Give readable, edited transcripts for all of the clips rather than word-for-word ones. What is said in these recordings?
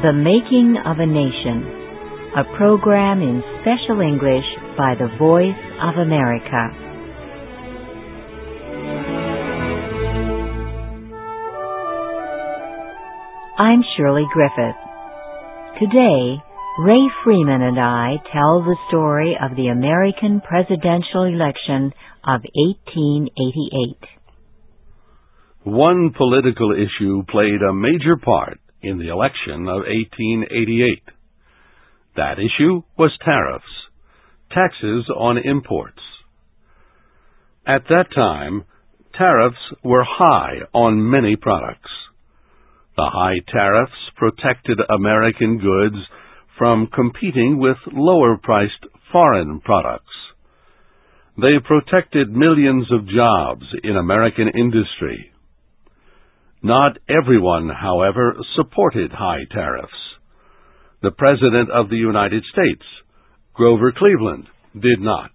The Making of a Nation, a program in special English by the Voice of America. I'm Shirley Griffith. Today, Ray Freeman and I tell the story of the American presidential election of 1888. One political issue played a major part in the election of 1888. That issue was tariffs, taxes on imports. At that time, tariffs were high on many products. The high tariffs protected American goods from competing with lower-priced foreign products. They protected millions of jobs in American industry. Not everyone, however, supported high tariffs. The President of the United States, Grover Cleveland, did not.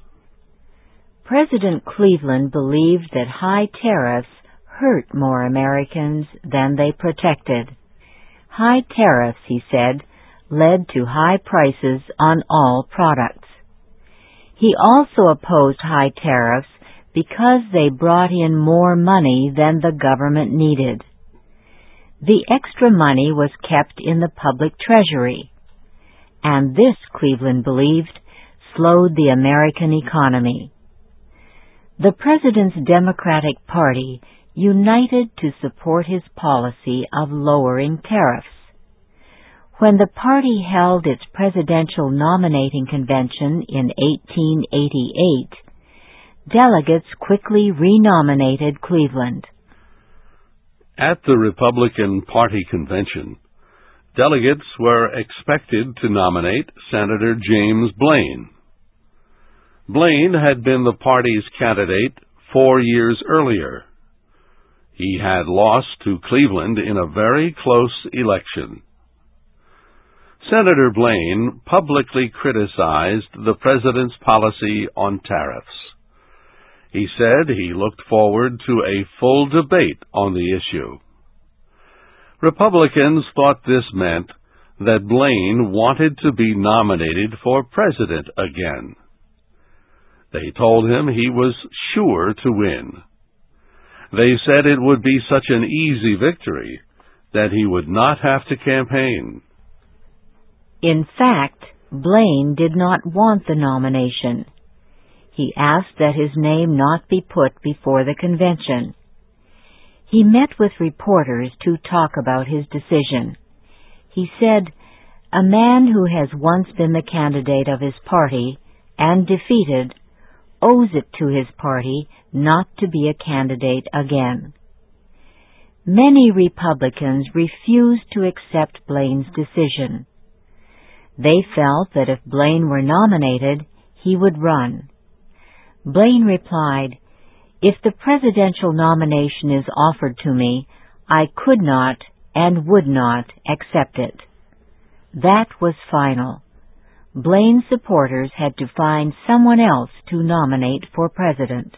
President Cleveland believed that high tariffs hurt more Americans than they protected. High tariffs, he said, led to high prices on all products. He also opposed high tariffs because they brought in more money than the government needed. The extra money was kept in the public treasury, and this, Cleveland believed, slowed the American economy. The President's Democratic Party united to support his policy of lowering tariffs. When the party held its presidential nominating convention in 1888, delegates quickly renominated Cleveland. At the Republican Party convention, delegates were expected to nominate Senator James Blaine. Blaine had been the party's candidate 4 years earlier. He had lost to Cleveland in a very close election. Senator Blaine publicly criticized the president's policy on tariffs. He said he looked forward to a full debate on the issue. Republicans thought this meant that Blaine wanted to be nominated for president again. They told him he was sure to win. They said it would be such an easy victory that he would not have to campaign. In fact, Blaine did not want the nomination. He asked that his name not be put before the convention. He met with reporters to talk about his decision. He said, "A man who has once been the candidate of his party and defeated owes it to his party not to be a candidate again." Many Republicans refused to accept Blaine's decision. They felt that if Blaine were nominated, he would run. Blaine replied, "If the presidential nomination is offered to me, I could not and would not accept it." That was final. Blaine's supporters had to find someone else to nominate for president.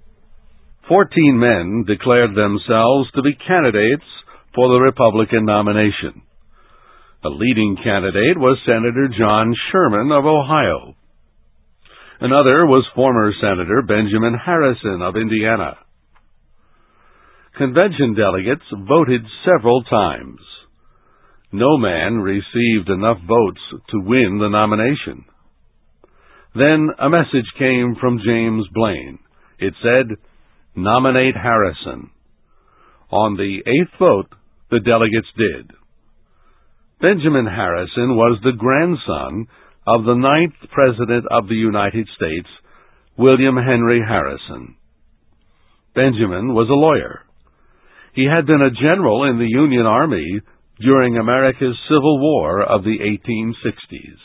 14 men declared themselves to be candidates for the Republican nomination. The leading candidate was Senator John Sherman of Ohio. Another was former Senator Benjamin Harrison of Indiana. Convention delegates voted several times. No man received enough votes to win the nomination. Then a message came from James Blaine. It said, "Nominate Harrison." On the 8th vote, the delegates did. Benjamin Harrison was the grandson of the 9th President of the United States, William Henry Harrison. Benjamin was a lawyer. He had been a general in the Union Army during America's Civil War of the 1860s.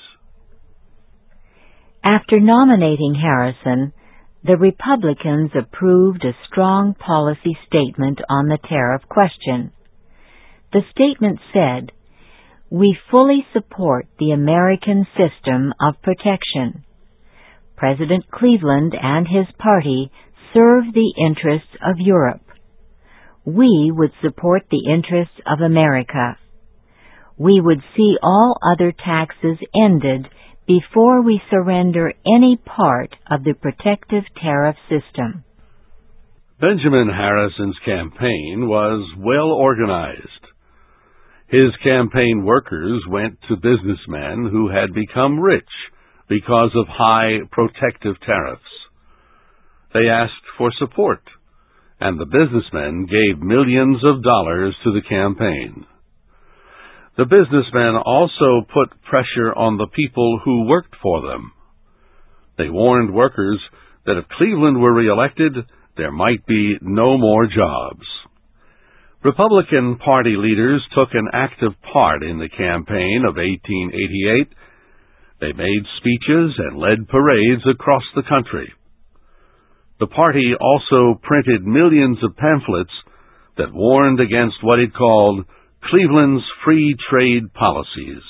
After nominating Harrison, the Republicans approved a strong policy statement on the tariff question. The statement said, "We fully support the American system of protection. President Cleveland and his party serve the interests of Europe. We would support the interests of America. we would see all other taxes ended before we surrender any part of the protective tariff system. Benjamin Harrison's campaign was well organized. His campaign workers went to businessmen who had become rich because of high protective tariffs. They asked for support, and the businessmen gave millions of dollars to the campaign. The businessmen also put pressure on the people who worked for them. They warned workers that if Cleveland were reelected, there might be no more jobs. Republican Party leaders took an active part in the campaign of 1888. They made speeches and led parades across the country. The party also printed millions of pamphlets that warned against what it called Cleveland's free trade policies.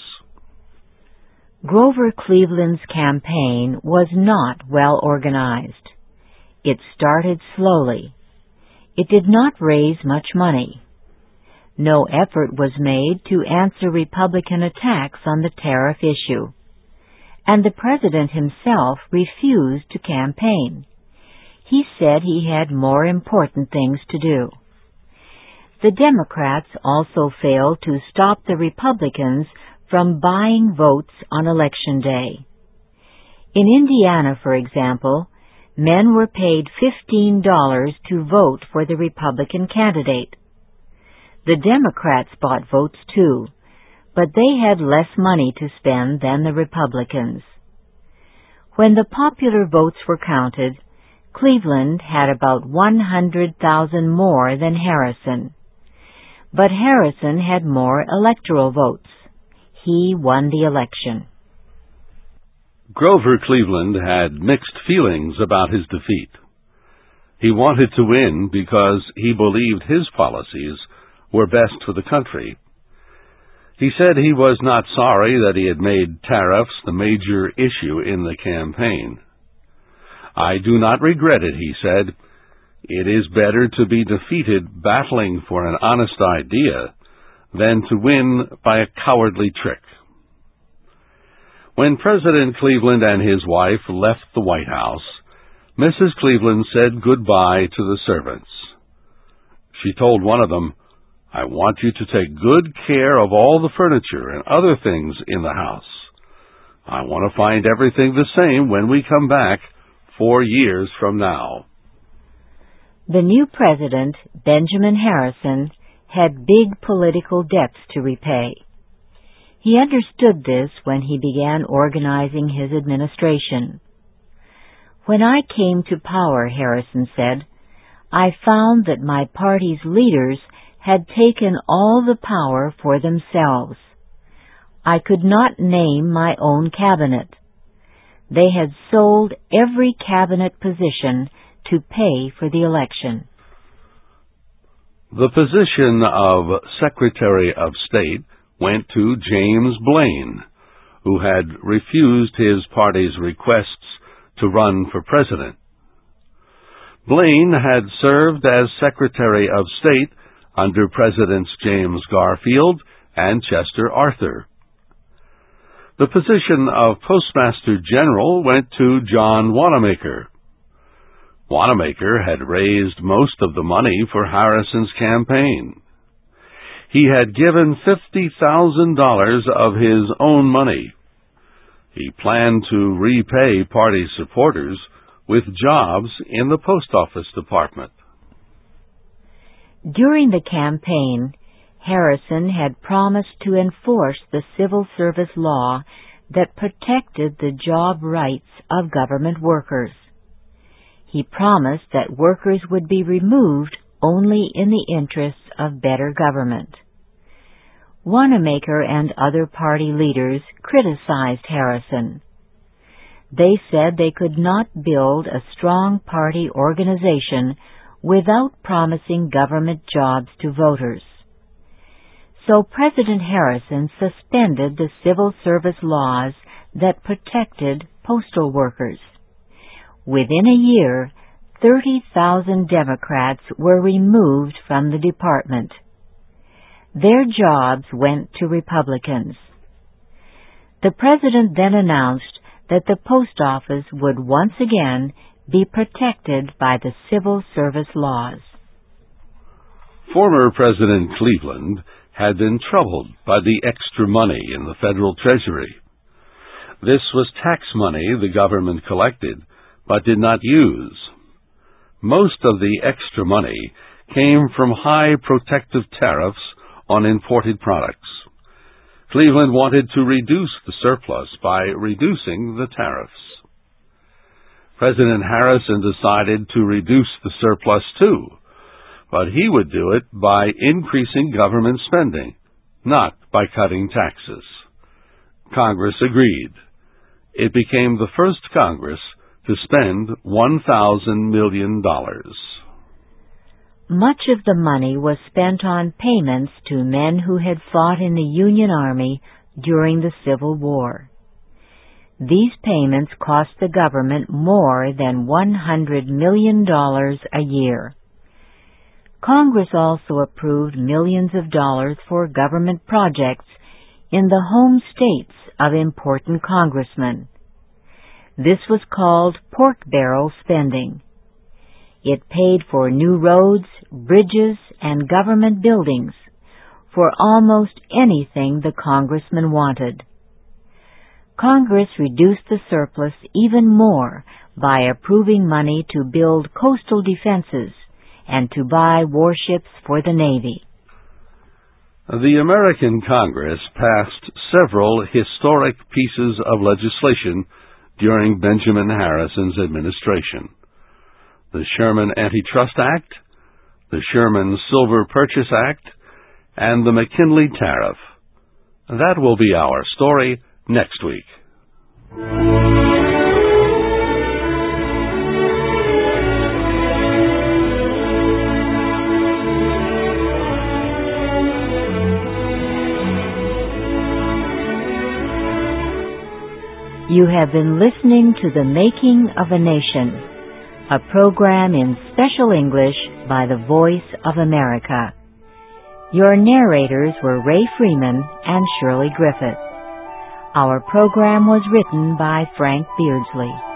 Grover Cleveland's campaign was not well organized. It started slowly. It did not raise much money. No effort was made to answer Republican attacks on the tariff issue, and the president himself refused to campaign. He said he had more important things to do. The Democrats also failed to stop the Republicans from buying votes on Election Day. In Indiana, for example, men were paid $15 to vote for the Republican candidate. The Democrats bought votes too, but they had less money to spend than the Republicans. When the popular votes were counted, Cleveland had about 100,000 more than Harrison. But Harrison had more electoral votes. He won the election. Grover Cleveland had mixed feelings about his defeat. He wanted to win because he believed his policies were best for the country. He said he was not sorry that he had made tariffs the major issue in the campaign. "I do not regret it," he said. "It is better to be defeated battling for an honest idea than to win by a cowardly trick." When President Cleveland and his wife left the White House, Mrs. Cleveland said goodbye to the servants. She told one of them, "I want you to take good care of all the furniture and other things in the house. I want to find everything the same when we come back 4 years from now." The new president, Benjamin Harrison, had big political debts to repay. He understood this when he began organizing his administration. "When I came to power," Harrison said, "I found that my party's leaders had taken all the power for themselves. I could not name my own cabinet. They had sold every cabinet position to pay for the election." The position of Secretary of State went to James Blaine, who had refused his party's requests to run for president. Blaine had served as Secretary of State under Presidents James Garfield and Chester Arthur. The position of Postmaster General went to John Wanamaker. Wanamaker had raised most of the money for Harrison's campaign. He had given $50,000 of his own money. He planned to repay party supporters with jobs in the post office department. During the campaign, Harrison had promised to enforce the civil service law that protected the job rights of government workers. He promised that workers would be removed only in the interests of better government. Wanamaker and other party leaders criticized Harrison. They said they could not build a strong party organization without promising government jobs to voters. So President Harrison suspended the civil service laws that protected postal workers. Within a year, 30,000 Democrats were removed from the department. Their jobs went to Republicans. The President then announced that the post office would once again be protected by the civil service laws. Former President Cleveland had been troubled by the extra money in the federal treasury. This was tax money the government collected but did not use. Most of the extra money came from high protective tariffs on imported products. Cleveland wanted to reduce the surplus by reducing the tariffs. President Harrison decided to reduce the surplus too, but he would do it by increasing government spending, not by cutting taxes. Congress agreed. It became the first Congress to spend $1,000 million. Much of the money was spent on payments to men who had fought in the Union Army during the Civil War. These payments cost the government more than $100 million a year. Congress also approved millions of dollars for government projects in the home states of important congressmen. This was called pork barrel spending. It paid for new roads, bridges, and government buildings, for almost anything the congressman wanted. Congress reduced the surplus even more by approving money to build coastal defenses and to buy warships for the Navy. The American Congress passed several historic pieces of legislation during Benjamin Harrison's administration. The Sherman Antitrust Act, the Sherman Silver Purchase Act, and the McKinley Tariff. That will be our story next week. You have been listening to The Making of a Nation, a program in special English by the Voice of America. Your narrators were Ray Freeman and Shirley Griffith. Our program was written by Frank Beardsley.